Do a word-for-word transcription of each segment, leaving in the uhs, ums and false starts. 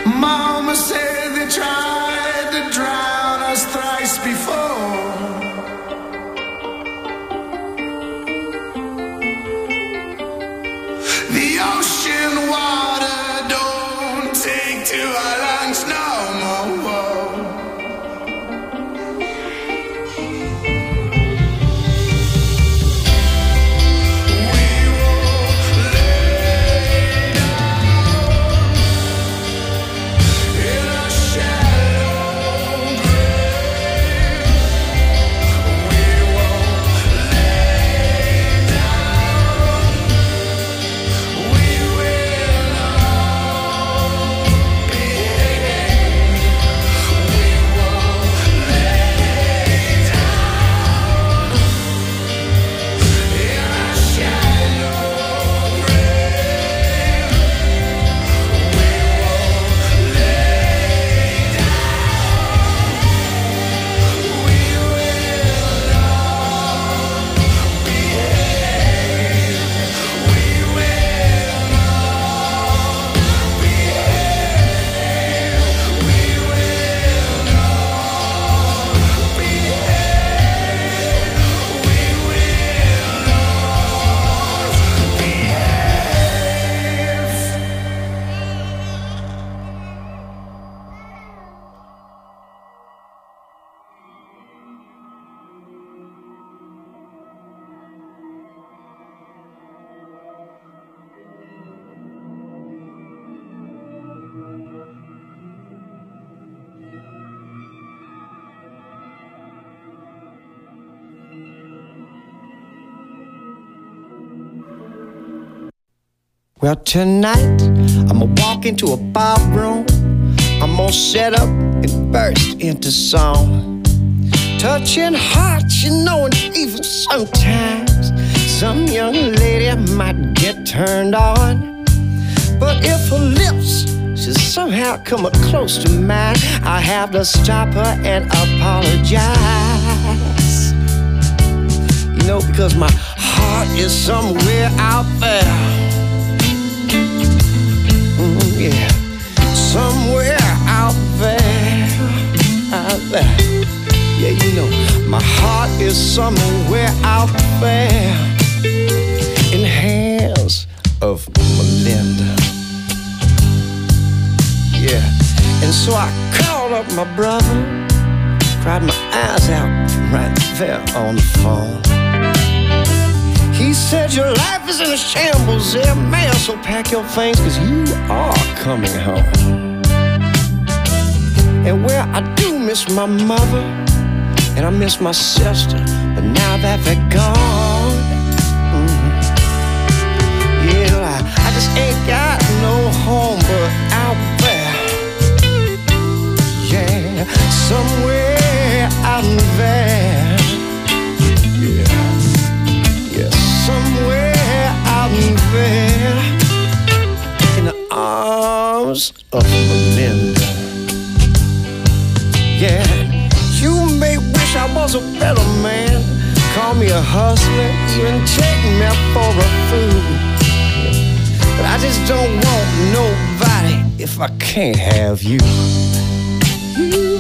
Mama said they tried to drown us thrice before. The ocean water don't take to our lungs no more. We will lay down in a shallow grave. We will lay down. We will all behave. We will lay down in a shallow grave. We will lay down. We will all behave. We will all behave. We will all behave. We will all Well, tonight I'ma walk into a bar room. I'm gonna set up and burst into song. Touching hearts, you know, and even sometimes some young lady might get turned on. But if her lips should somehow come up close to mine, I have to stop her and apologize. You know, because my heart is somewhere out there. Mm, yeah, somewhere out there, out there. Yeah, you know, my heart is somewhere out there in the hands of Melinda. Yeah, and so I called up my brother, cried my eyes out right there on the phone. He said, your life is in a shambles there, man, so pack your things, cause you are coming home. And well, I do miss my mother, and I miss my sister, but now that they're gone, mm, yeah, I, I just ain't got no home but out there. Yeah, somewhere out there. Yeah, yeah, somewhere out there in the arms of Melinda. Yeah, you may wish I was a better man, call me a hustler, even take me for a fool. But I just don't want nobody if I can't have you. You.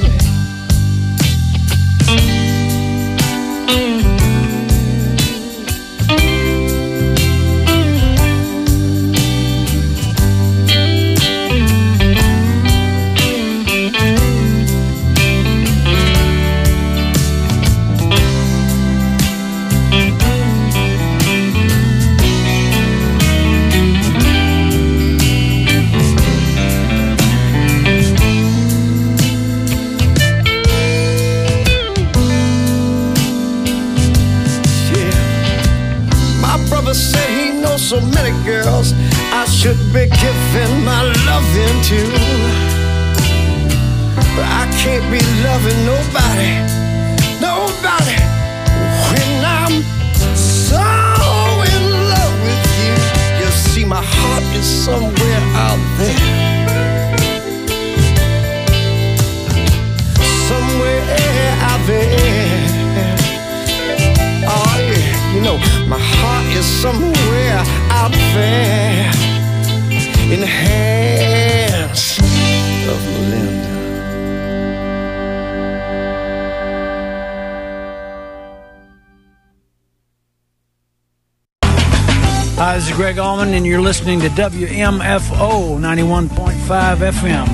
So many girls I should be giving my loving to, but I can't be loving nobody, nobody when I'm so in love with you. You see, my heart is somewhere out there, somewhere out there. Oh yeah, you know, my heart is somewhere out there in the hands this is Greg Allman, and you're listening to W M F O ninety-one point five F M.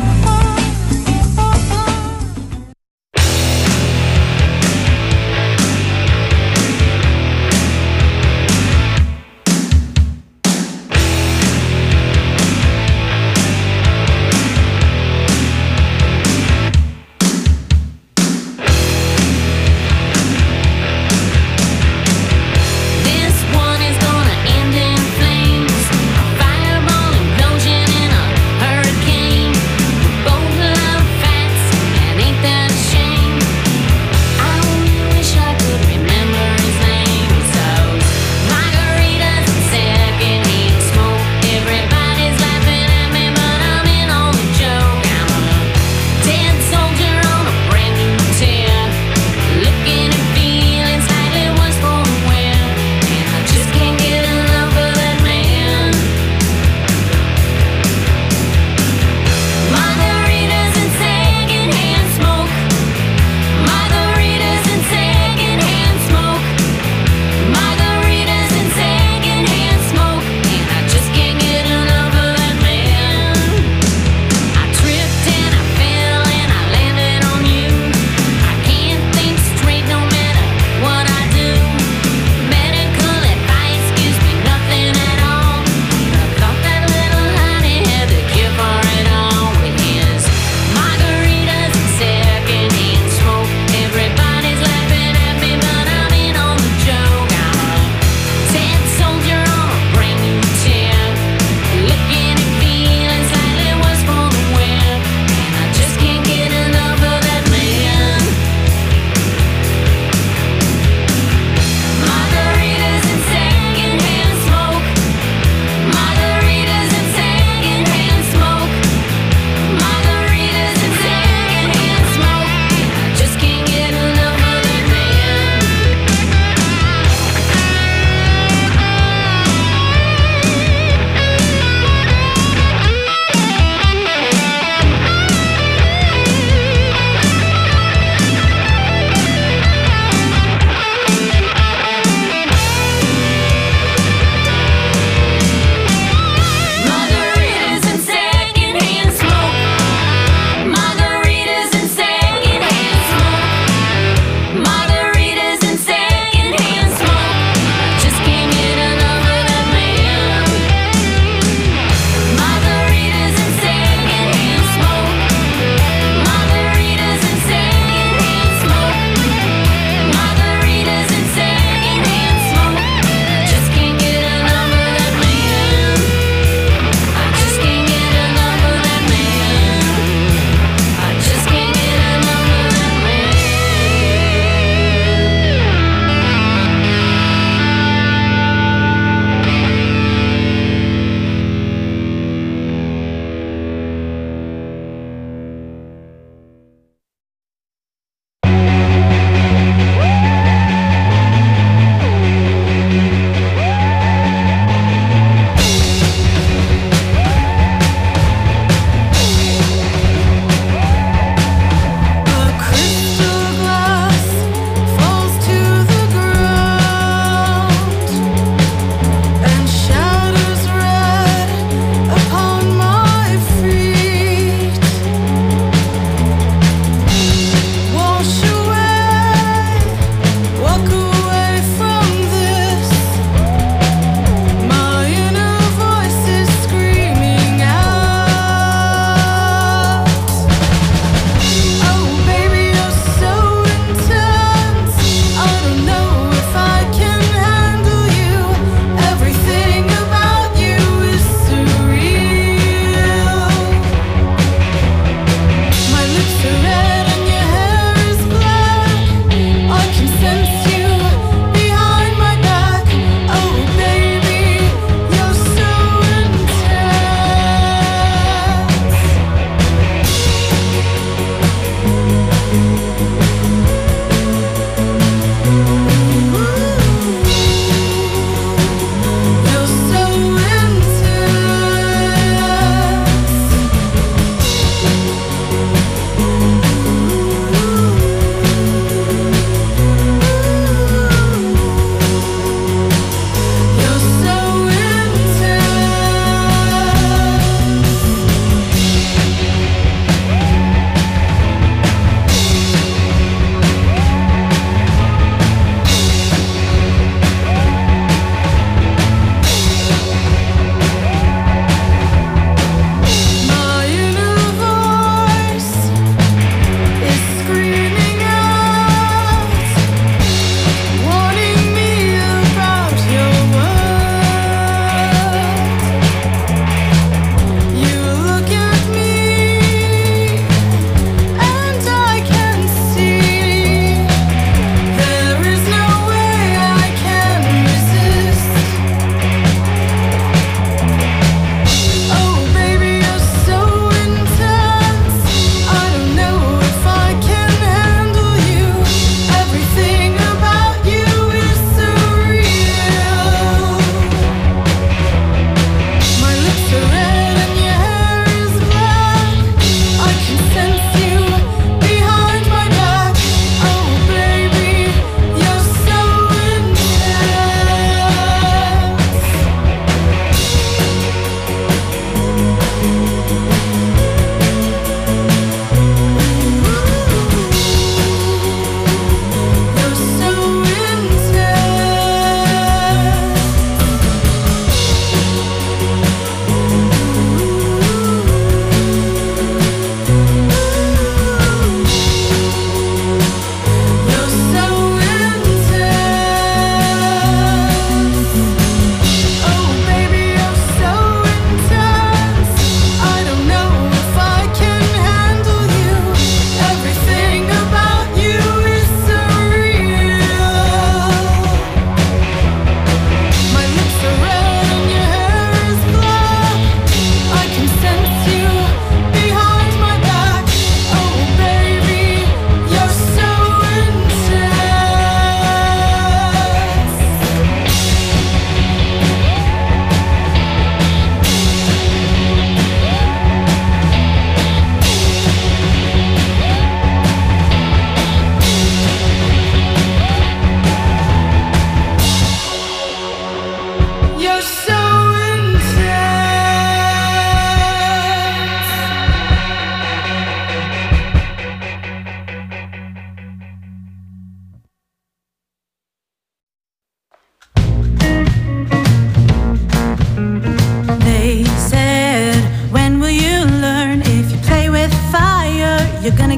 Fireball implosion in a hurricane.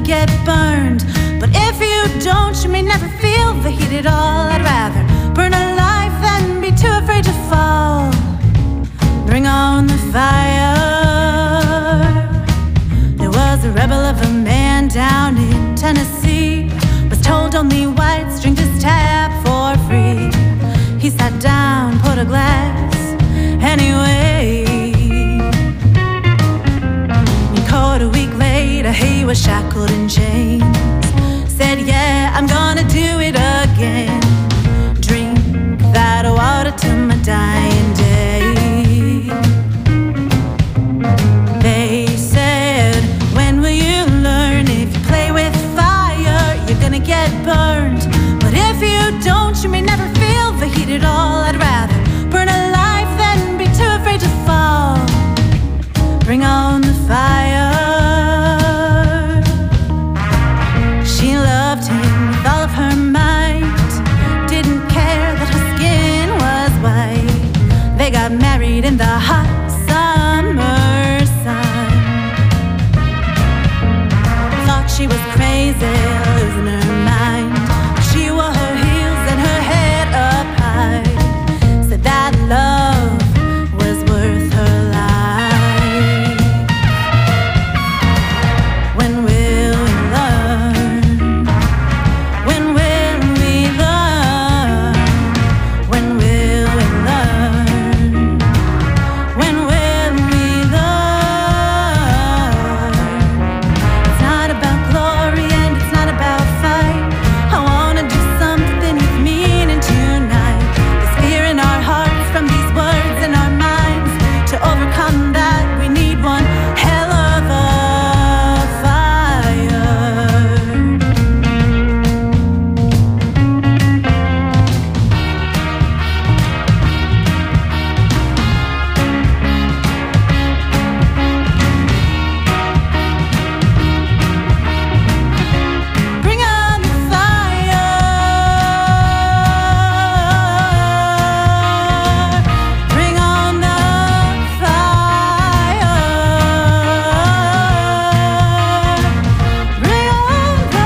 get burned. But if you don't, you may never feel the heat at all. I'd rather burn alive than be too afraid to fall. Bring on the fire. There was a rebel of a man down in Tennessee, was told only whites drink this tap for free. He sat down, put a glass anyway. And caught a week later, he was shackled in chains. Said, yeah, I'm gonna do it again. Drink that water till my dying day. They said, when will you learn? If you play with fire, you're gonna get burned. But if you don't, you may never feel the heat at all. I'd rather burn alive than be too afraid to fall. Bring on the fire. She loved him with all of her might, didn't care that her skin was white. They got married in the hot summer sun. Thought she was crazy, losing her mind. She wore her heels and her head up high. Said that love was worth her life. When will we learn? When will we learn? When will we learn? When will we learn? It's not about glory and it's not about fight. I wanna do something with meaning tonight. There's fear in our hearts from these words in our minds. To overcome that, we need one hell of a fire. Bring on the fire. Bring on the fire. Bring on the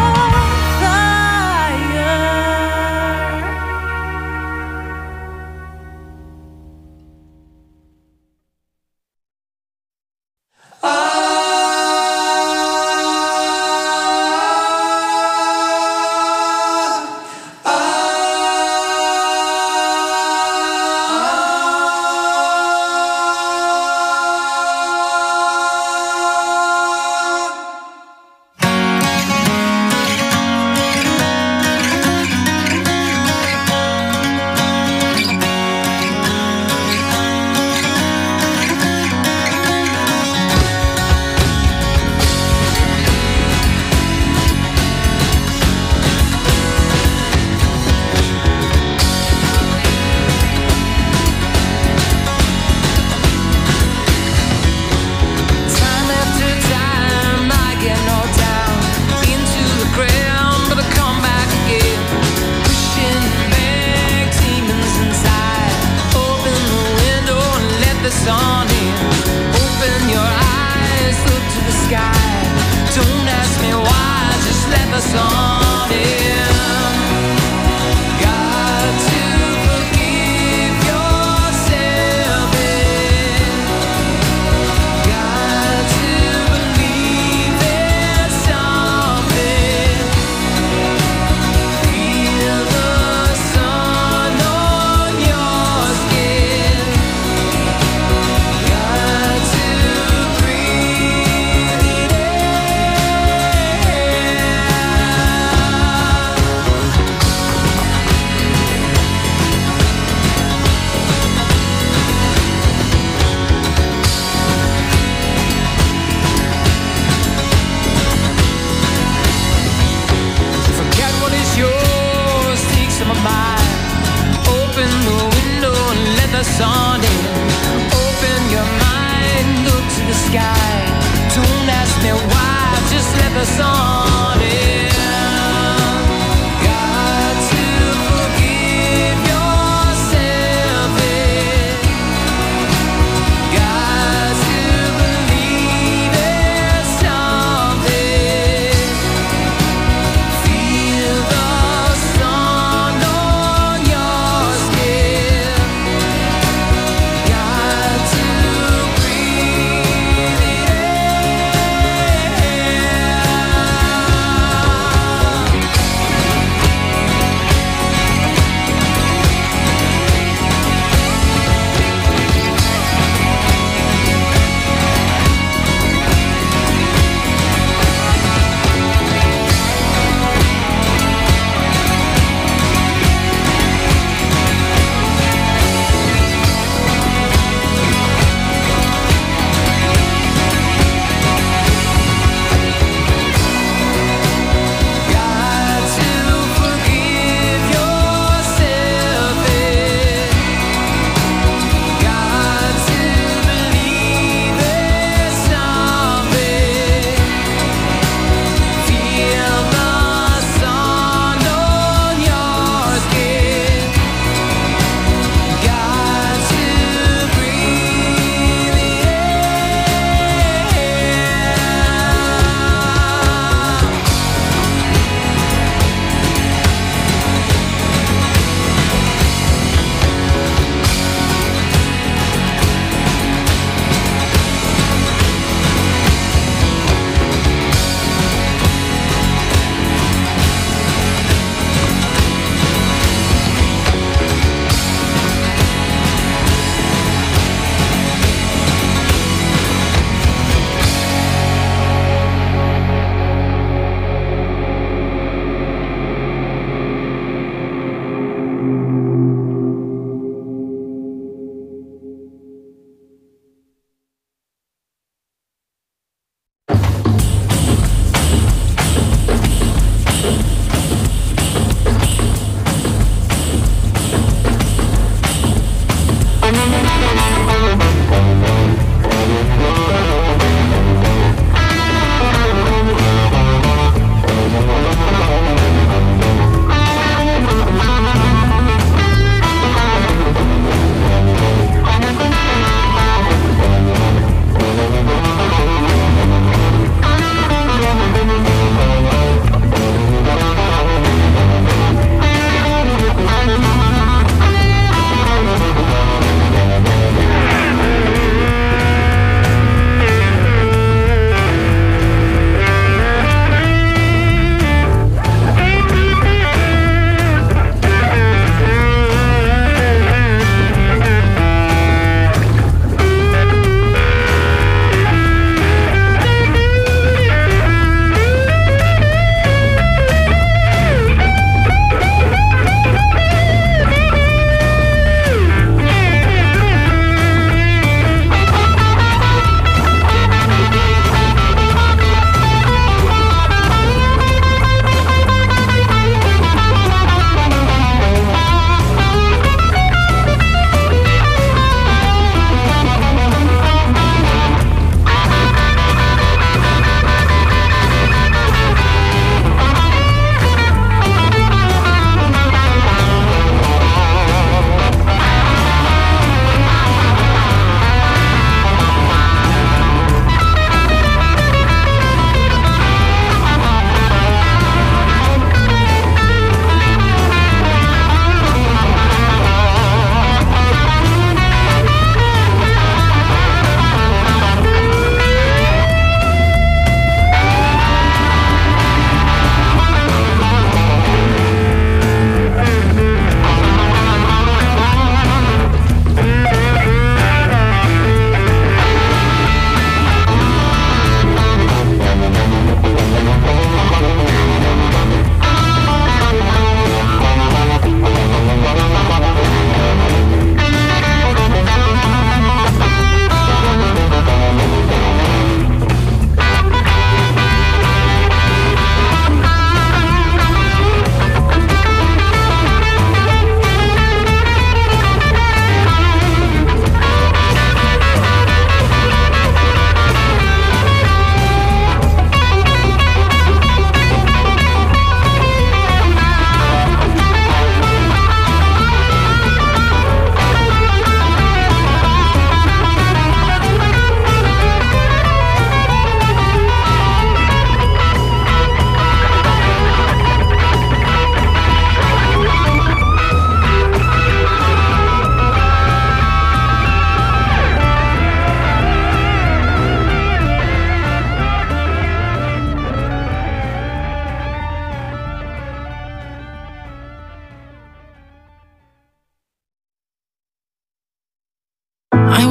fire. Time after time, I get knocked down into the ground, but I come back again, pushing back demons inside. Open the window and let the sun in. Open your eyes, look to the sky. Don't ask me why, just let the sun in. Got to forgive yourself. Got to believe there's something. Feel the sun on your skin. Got to breathe it Forget what is yours, take some of mine. Open the window and let the sun in. Open your mind, look to the sky. Don't ask me why, just let the sun in. Got to forgive yourself. Got to believe there's something.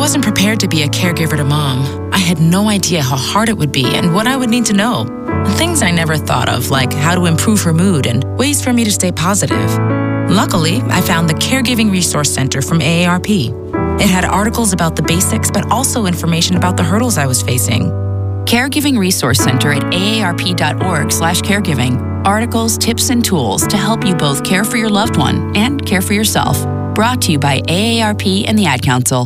wasn't prepared to be a caregiver to Mom. I had no idea how hard it would be and what I would need to know. And things I never thought of, like how to improve her mood and ways for me to stay positive. Luckily, I found the Caregiving Resource Center from A A R P. It had articles about the basics, but also information about the hurdles I was facing. Caregiving Resource Center at A A R P dot org slash caregiving. Articles, tips, and tools to help you both care for your loved one and care for yourself. Brought to you by A A R P and the Ad Council.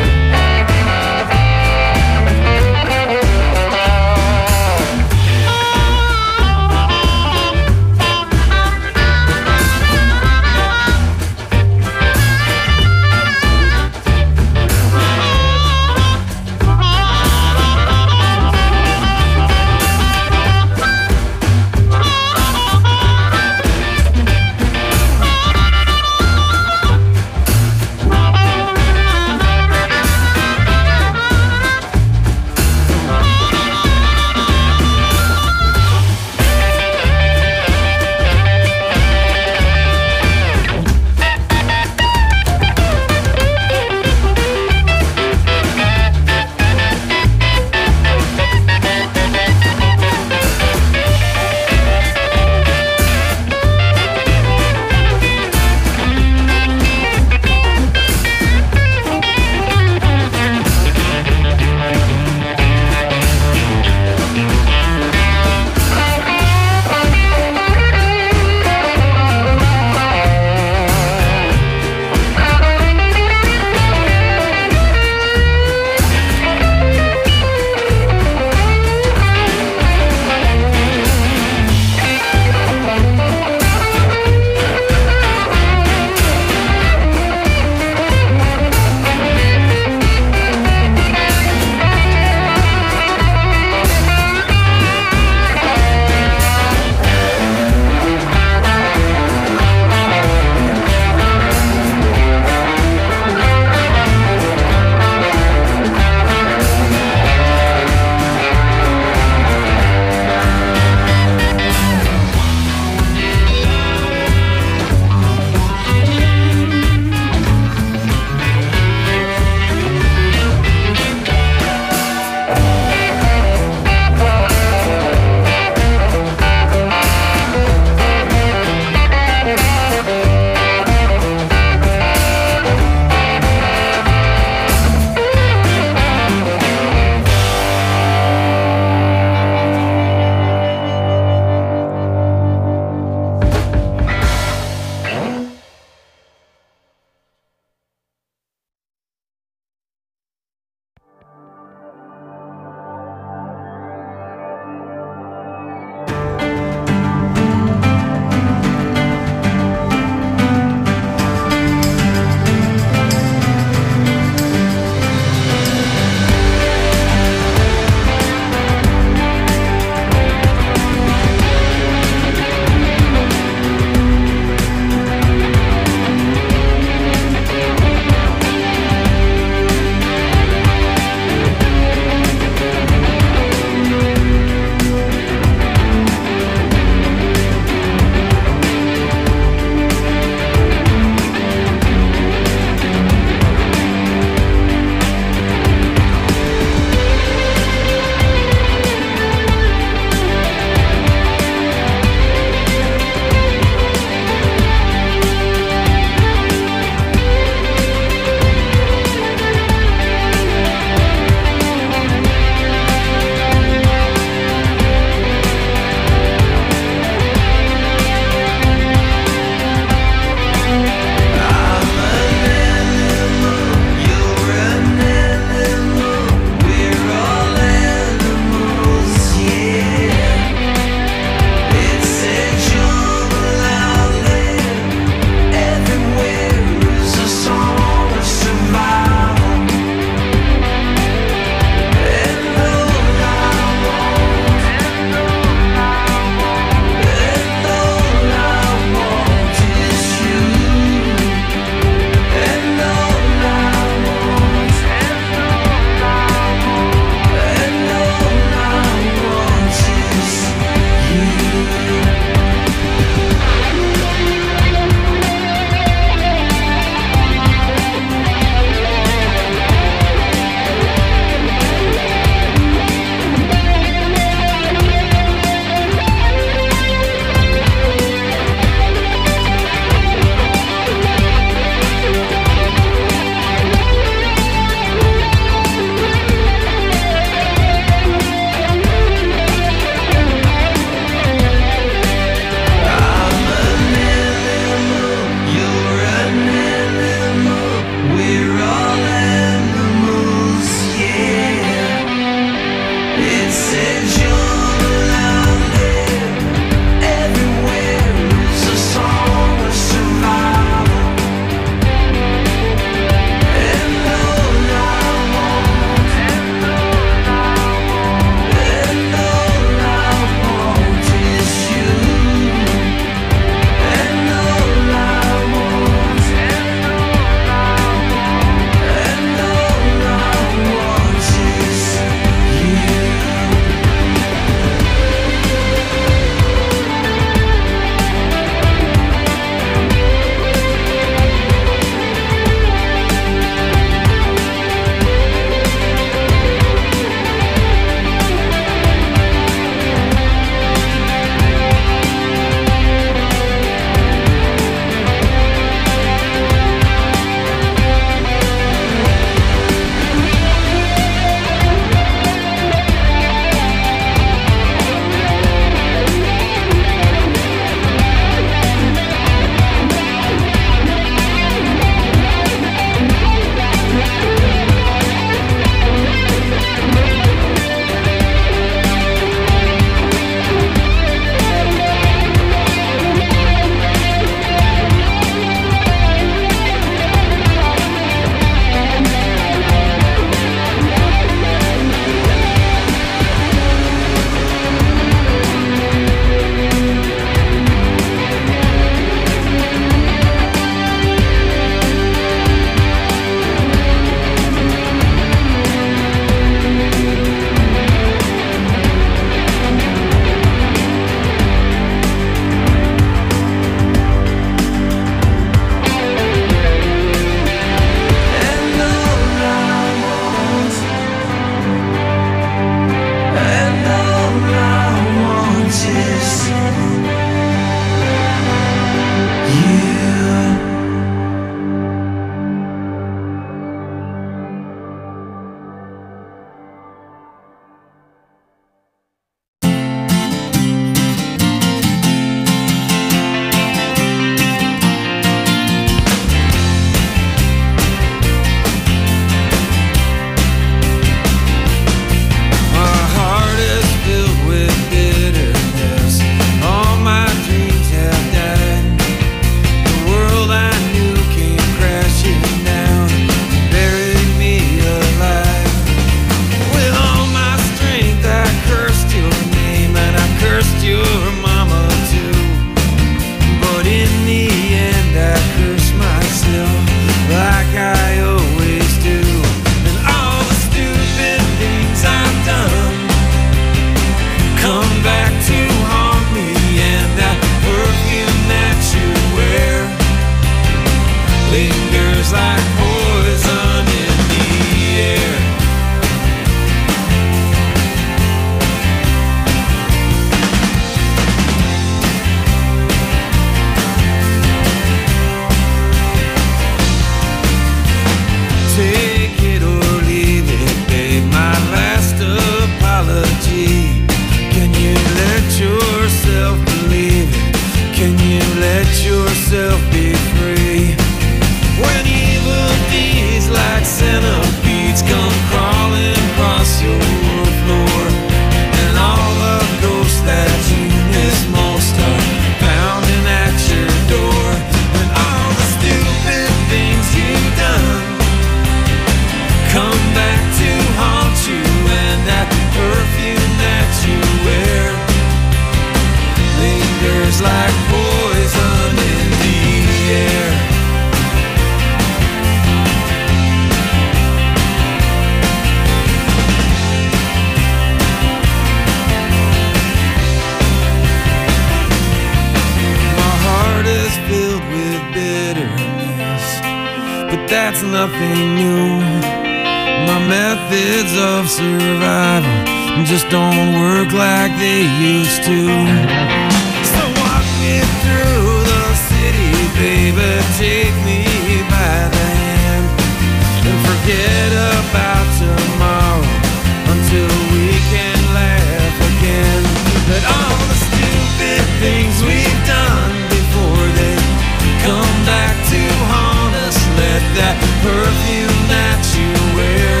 it's nothing new. My methods of survival just don't work like they used to. So walk me through the city, baby, take me by the hand, and forget about tomorrow until we can laugh again. But all the stupid things we've done before they come back to haunt us. Let that perfume that you wear,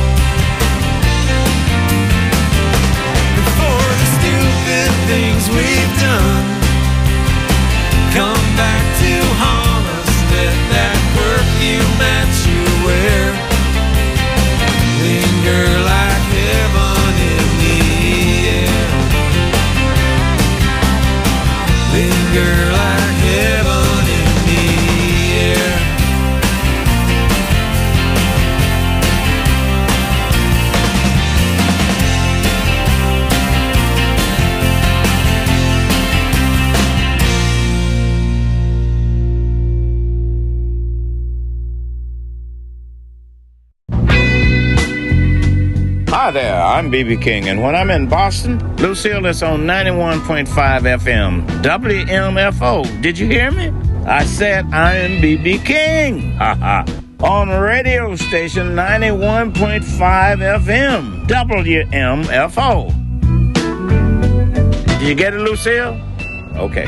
before the stupid things we've done come back to haunt us. Let that perfume that you wear linger like heaven in the air. Linger like heaven in the air. Hi there, I'm B B King, and when I'm in Boston, Lucille is on ninety-one point five F M, W M F O. Did you hear me? I said I'm B B King. Ha ha. On radio station ninety-one point five F M, W M F O. Did you get it, Lucille? Okay.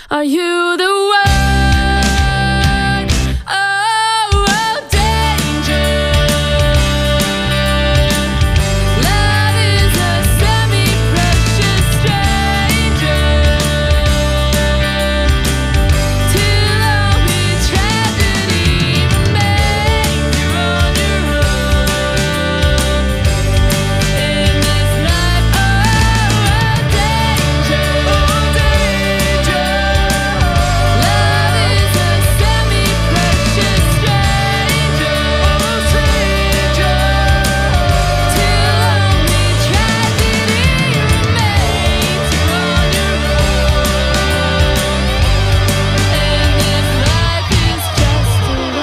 Are you the one? Oh, oh, danger. Love is a semi-precious stranger. Too long the tragedy remains. You're on your own in this life. Oh, oh, danger. Oh, danger. Love is a semi-precious stranger. Oh, stranger. Too long the tragedy remains. You're on your own, and this life is just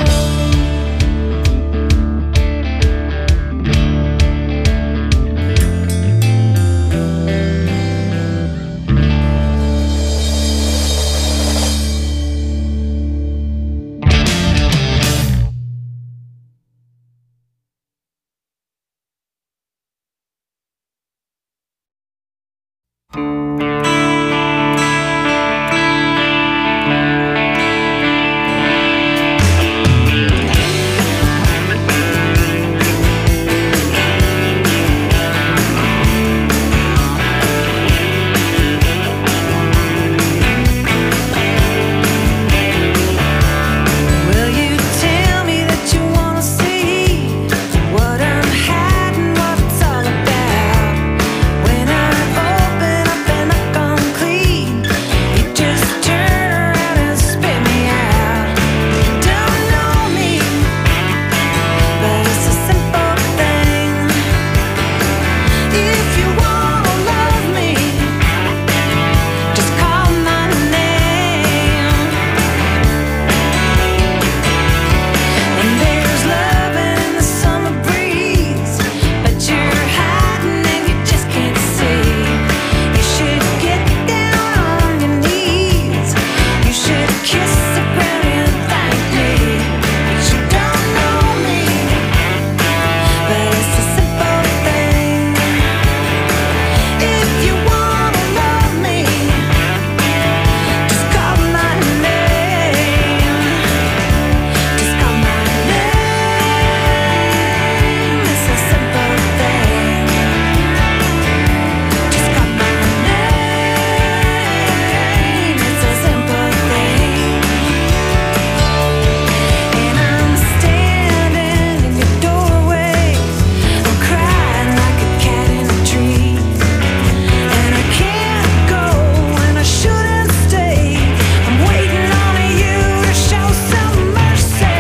Will you tell me that you wanna see what I'm hiding, what it's all about? When I open up and I come clean, you just turn around and spit me out. You don't know me, but it's a simple thing. If you wanna love me, just call my name. And there's love in the summer breeze, but you're hiding and you just can't see. You should get down on your knees. You should kiss the ground and thank me. But you don't know me, but it's a simple thing. If you wanna love me, just call my name. Just call my name. It's a simple thing. Just call my name. It's a simple thing. And I'm standing in your doorway. I'm crying like a cat in a tree. And I can't go and I shouldn't stay. I'm waiting on you to show some mercy.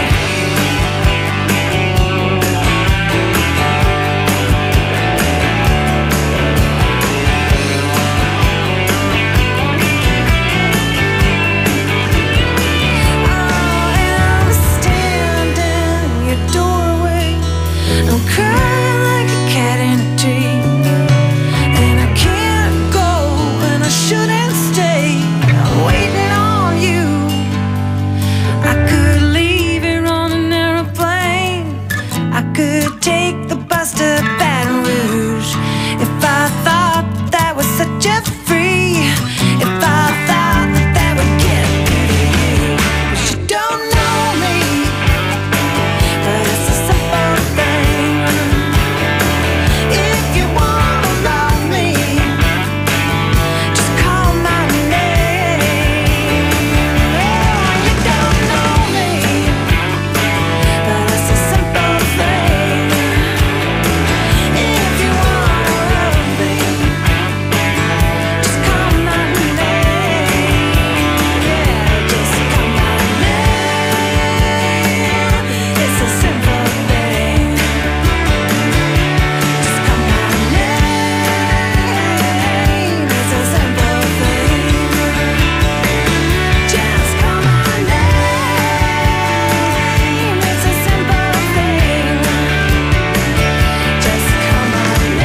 Oh, and I'm standing in your doorway. I'm crying like a cat in a tree. And I can't go and I shouldn't stay. I'm waiting on you. I could leave here on an aeroplane. I could take the bus to Baton Rouge. If I thought that was such a free, if I thought that that would get me to you. But you don't know me, but it's a simple thing. If you wanna love me, just call my name. Oh, you don't know me, but it's a simple thing. If you wanna love me, just call my name. Yeah, just call my name. It's a simple thing. Just call my name. It's a simple thing. Just call my name. It's a simple thing. Just call my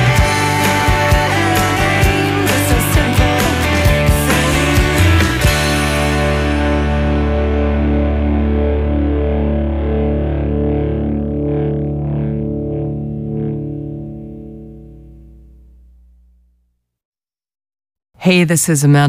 name. It's a simple Hey, this is Amanda